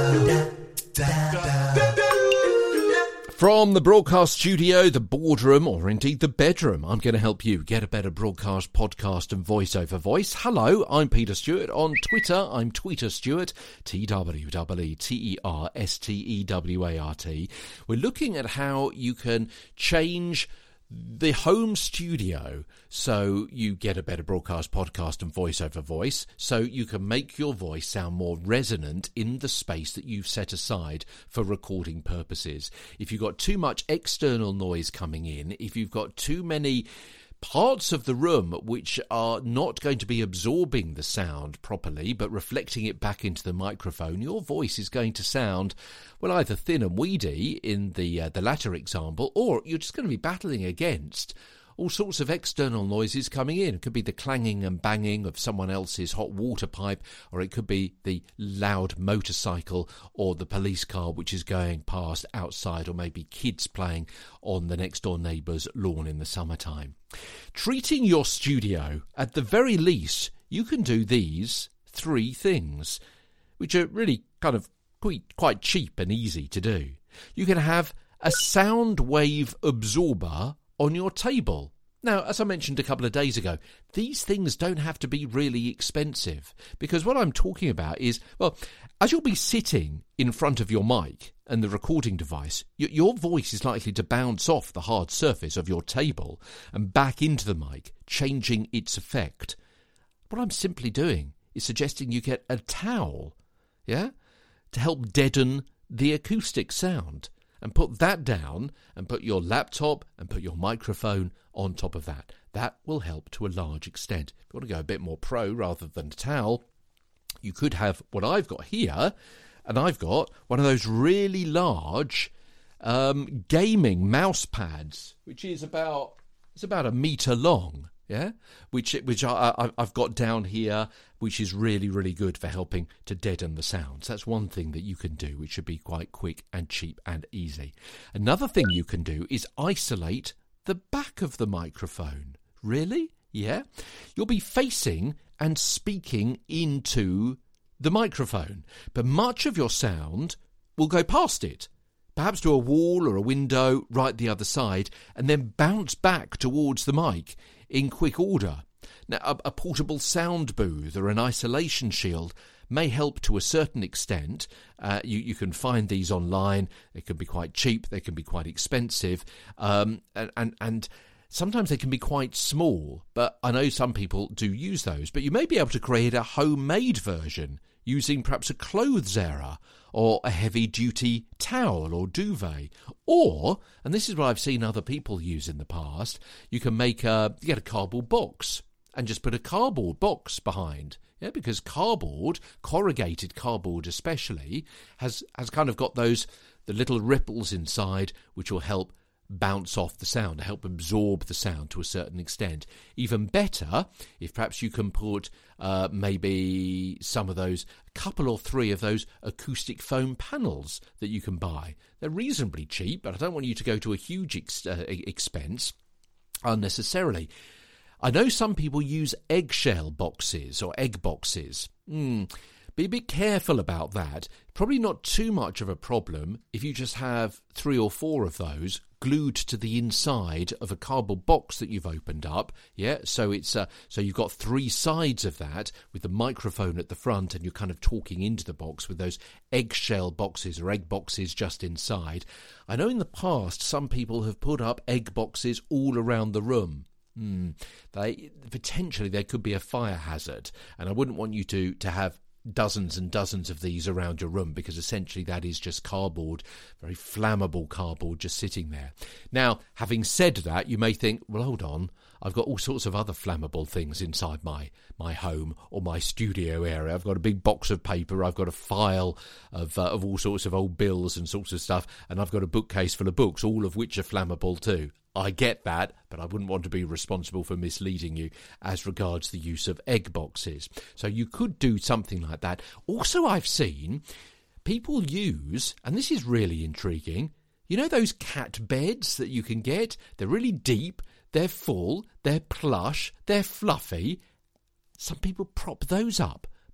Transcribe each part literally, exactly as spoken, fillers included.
From the broadcast studio, the boardroom, or indeed the bedroom, I'm going to help you get a better broadcast, podcast and voice-over voice. Hello, I'm Peter Stewart. On Twitter, I'm Tweeter Stewart, T W E E T E R S T E W A R T. We're looking at how you can change the home studio so you get a better broadcast, podcast and voice over voice, so you can make your voice sound more resonant in the space that you've set aside for recording purposes. If you've got too much external noise coming in, if you've got too many parts of the room which are not going to be absorbing the sound properly but reflecting it back into the microphone, your voice is going to sound, well, either thin and weedy in the uh, the latter example, or you're just going to be battling against all sorts of external noises coming in. It could be the clanging and banging of someone else's hot water pipe, or it could be the loud motorcycle or the police car which is going past outside, or maybe kids playing on the next door neighbour's lawn in the summertime. Treating your studio, at the very least, you can do these three things, which are really kind of quite, quite cheap and easy to do. You can have a sound wave absorber on your table. Now, as I mentioned a couple of days ago, these things don't have to be really expensive, because what I'm talking about is, well, as you'll be sitting in front of your mic and the recording device, your voice is likely to bounce off the hard surface of your table and back into the mic, changing its effect. What I'm simply doing is suggesting you get a towel, yeah, to help deaden the acoustic sound, and put that down and put your laptop and put your microphone on top of that. That will help to a large extent. If you want to go a bit more pro rather than a towel, you could have what I've got here, and I've got one of those really large um, gaming mouse pads, which is about it's about a metre long, yeah, which which I, I, I've got down here, which is really, really good for helping to deaden the sounds. That's one thing that you can do, which should be quite quick and cheap and easy. Another thing you can do is isolate the back of the microphone. Really? Yeah? You'll be facing and speaking into the microphone, but much of your sound will go past it, perhaps to a wall or a window right the other side, and then bounce back towards the mic in quick order. Now, a, a portable sound booth or an isolation shield may help to a certain extent. Uh, you, you can find these online. They can be quite cheap. They can be quite expensive. Um, and, and, and sometimes they can be quite small, but I know some people do use those. But you may be able to create a homemade version using perhaps a clothes error or a heavy-duty towel or duvet. Or, and this is what I've seen other people use in the past, you can make a, you get a cardboard box and just put a cardboard box behind. Yeah, because cardboard, corrugated cardboard especially, has, has kind of got those, the little ripples inside which will help bounce off the sound, help absorb the sound to a certain extent. Even better, if perhaps you can put uh, maybe some of those, a couple or three of those acoustic foam panels that you can buy. They're reasonably cheap, but I don't want you to go to a huge ex- uh, expense unnecessarily. I know some people use eggshell boxes or egg boxes. Hmm. Be a bit careful about that. Probably not too much of a problem if you just have three or four of those glued to the inside of a cardboard box that you've opened up. Yeah, so it's uh, so you've got three sides of that with the microphone at the front, and you're kind of talking into the box with those eggshell boxes or egg boxes just inside. I know in the past some people have put up egg boxes all around the room. Hmm. They potentially there could be a fire hazard, and I wouldn't want you to to have dozens and dozens of these around your room, because essentially that is just cardboard, very flammable cardboard just sitting there. Now, having said that, you may think, well, hold on, I've got all sorts of other flammable things inside my my home or my studio area. I've got a big box of paper, I've got a file of uh, of all sorts of old bills and sorts of stuff, and I've got a bookcase full of books, all of which are flammable too. I get that, but I wouldn't want to be responsible for misleading you as regards the use of egg boxes. So you could do something like that. Also, I've seen people use, and this is really intriguing, you know those cat beds that you can get? They're really deep, they're full, they're plush, they're fluffy. Some people prop those up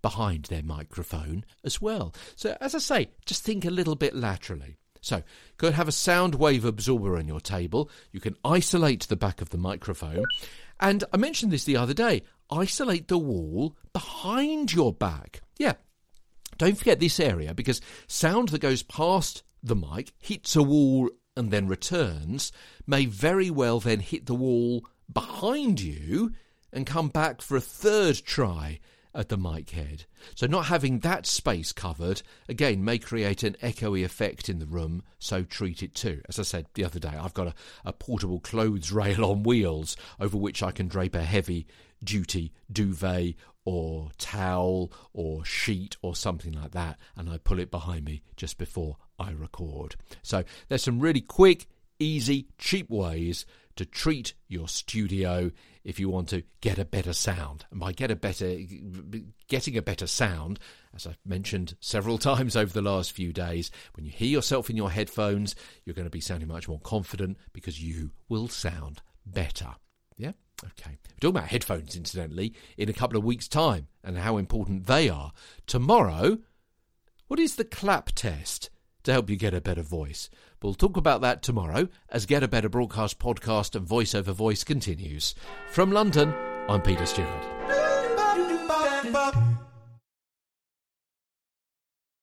behind their microphone as well. So, as I say, just think a little bit laterally. So, go and have a sound wave absorber on your table. You can isolate the back of the microphone. And I mentioned this the other day. Isolate the wall behind your back. Yeah. Don't forget this area, because sound that goes past the mic, hits a wall and then returns, may very well then hit the wall behind you and come back for a third try at the mic head. So not having that space covered, again, may create an echoey effect in the room, so treat it too. As I said the other day, I've got a, a portable clothes rail on wheels over which I can drape a heavy duty duvet or towel or sheet or something like that, and I pull it behind me just before I record. So there's some really quick, easy, cheap ways to treat your studio if you want to get a better sound. And by get a better, getting a better sound, as I've mentioned several times over the last few days, when you hear yourself in your headphones, you're going to be sounding much more confident because you will sound better. Yeah? Okay. We're talking about headphones, incidentally, in a couple of weeks' time and how important they are. Tomorrow, what is the clap test to help you get a better voice? We'll talk about that tomorrow as Get a Better Broadcast podcast and Voice Over Voice continues. From London, I'm Peter Stewart.